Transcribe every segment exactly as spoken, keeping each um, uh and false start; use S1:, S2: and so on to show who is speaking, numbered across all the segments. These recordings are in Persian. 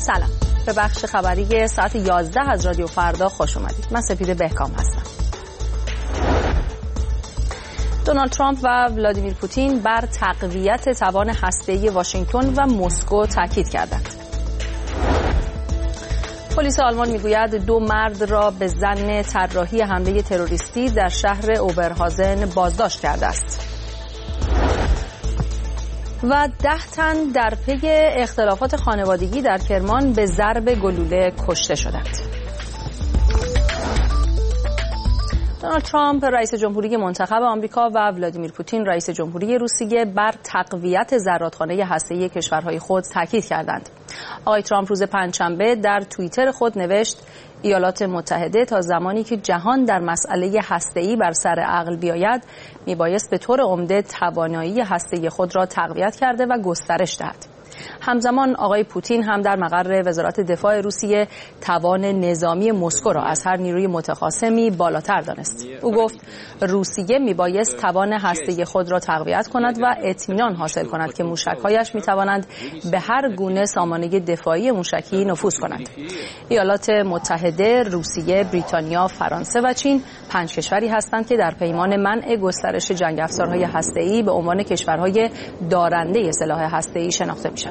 S1: سلام، به بخش خبری ساعت یازده از رادیو فردا خوش اومدید. من سپید بهکام هستم. دونالد ترامپ و ولادیمیر پوتین بر تقویت توان هسته‌ای واشنگتن و مسکو تاکید کردند. پلیس آلمان میگوید دو مرد را به ظن طراحی حمله تروریستی در شهر اوبرهازن بازداشت کرده است. و ده تن در پی اختلافات خانوادگی در کرمان به ضرب گلوله کشته شدند. دونالد ترامپ رئیس جمهوری منتخب آمریکا و ولادیمیر پوتین رئیس جمهوری روسیه بر تقویت زرادخانه هسته‌ای کشورهای خود تاکید کردند. آقای ترامپ روز پنجشنبه در توییتر خود نوشت ایالات متحده تا زمانی که جهان در مسئله هسته‌ای بر سر عقل بیاید میبایست به طور عمده توانایی هسته‌ای خود را تقویت کرده و گسترش دهد. همزمان آقای پوتین هم در مقر وزارت دفاع روسیه توان نظامی مسکو را از هر نیروی متخاصمی بالاتر دانست. او گفت روسیه میبایست توان هسته‌ای خود را تقویت کند و اطمینان حاصل کند که موشک‌هایش میتوانند به هر گونه سامانه دفاعی موشکی نفوذ کنند. ایالات متحده، روسیه، بریتانیا، فرانسه و چین پنج کشوری هستند که در پیمان منع گسترش جنگ افزارهای هسته‌ای به عنوان کشورهای دارنده سلاح هسته‌ای شناخته می‌شوند.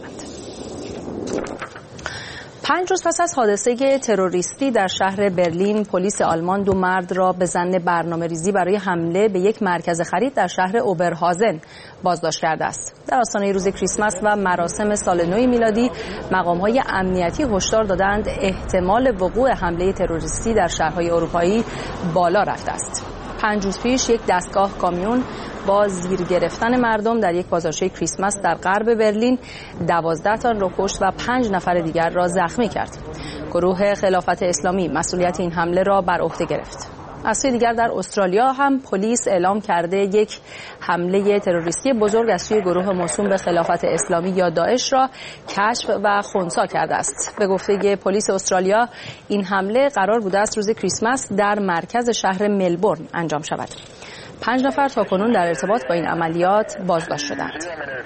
S1: پنج روز پس از حادثه تروریستی در شهر برلین، پلیس آلمان دو مرد را به ظن برنامه‌ریزی برای حمله به یک مرکز خرید در شهر اوبرهازن بازداشت کرده است. در آستانه روز کریسمس و مراسم سال نو میلادی، مقام‌های امنیتی هشدار دادند احتمال وقوع حمله تروریستی در شهرهای اروپایی بالا رفته است. پنج روز پیش یک دستگاه کامیون با زیر گرفتن مردم در یک بازارچه کریسمس در غرب برلین دوازده تن را کشت و پنج نفر دیگر را زخمی کرد. گروه خلافت اسلامی مسئولیت این حمله را بر عهده گرفت. از سوی دیگر در استرالیا هم پلیس اعلام کرده یک حمله تروریستی بزرگ از سوی گروه موسوم به خلافت اسلامی یا داعش را کشف و خنثی کرده است. به گفته پلیس استرالیا این حمله قرار بوده است روز کریسمس در مرکز شهر ملبورن انجام شود. پنج نفر تاکنون در ارتباط با این عملیات بازداشت شدند.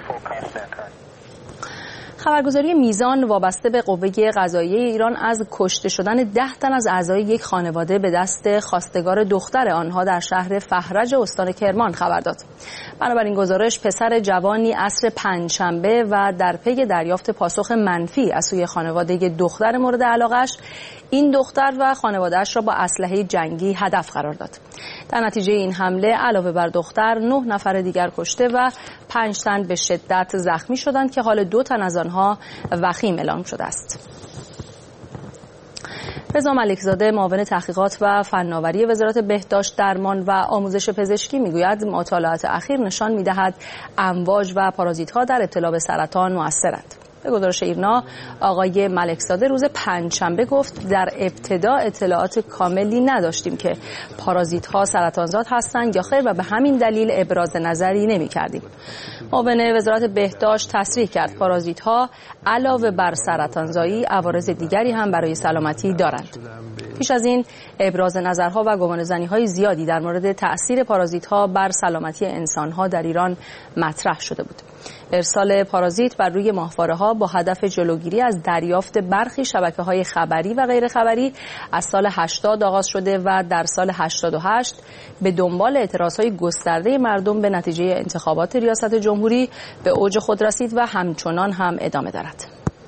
S1: خبرگزاری میزان وابسته به قوه قضاییه ایران از کشته شدن ده تن از اعضای یک خانواده به دست خواستگار دختر آنها در شهر فهرج استان کرمان خبر داد. بنابراین گزارش پسر جوانی عصر پنجشنبه و در پی دریافت پاسخ منفی از سوی خانواده دختر مورد علاقش، این دختر و خانواده‌اش را با اسلحه جنگی هدف قرار داد. در نتیجه این حمله علاوه بر دختر نه نفر دیگر کشته و پنج تن به شدت زخمی شدند که حال دو تن از آنها وخیم اعلام شده است. رضا ملکزاده معاون تحقیقات و فناوری وزارت بهداشت، درمان و آموزش پزشکی میگوید مطالعات اخیر نشان می‌دهد امواج و پارازیت‌ها در ابتلا به سرطان مؤثرند. به گزارش ایرنا، آقای ملکزاده روز پنجشنبه گفت در ابتدا اطلاعات کاملی نداشتیم که پارازیت‌ها سرطانزا هستند یا خیر و به همین دلیل ابراز نظری نمی‌کردیم. معاون وزارت بهداشت تصریح کرد پارازیت‌ها علاوه بر سرطانزایی عوارض دیگری هم برای سلامتی دارند. پیش از این ابراز نظرها و گمانه‌زنی‌های زیادی در مورد تأثیر پارازیت‌ها بر سلامتی انسان‌ها در ایران مطرح شده بود. ارسال پارازیت بر روی ماهواره‌ها با هدف جلوگیری از دریافت برخی شبکه‌های خبری و غیر خبری از سال هشتاد آغاز شده و در سال هشتاد و هشت به دنبال اعتراضهای گسترده مردم به نتیجه انتخابات ریاست جمهوری به اوج خود رسید و همچنان هم ادامه دارد.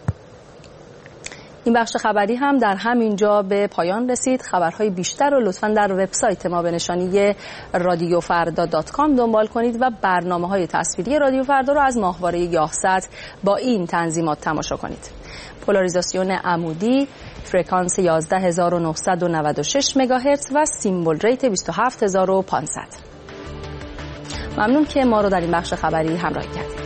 S1: این بخش خبری هم در همین جا به پایان رسید. خبرهای بیشتر رو لطفاً در وبسایت ما به نشانی رادیو فردا دات کام دنبال کنید و برنامه‌های تصویری رادیو فردا رو از ماهواره یاهصد با این تنظیمات تماشا کنید. پولاریزاسیون عمودی، فرکانس یازده هزار و نهصد و نود و شش مگاهرتز و سیمبل ریت بیست و هفت هزار و پانصد. ممنون که ما رو در این بخش خبری همراهی کردید.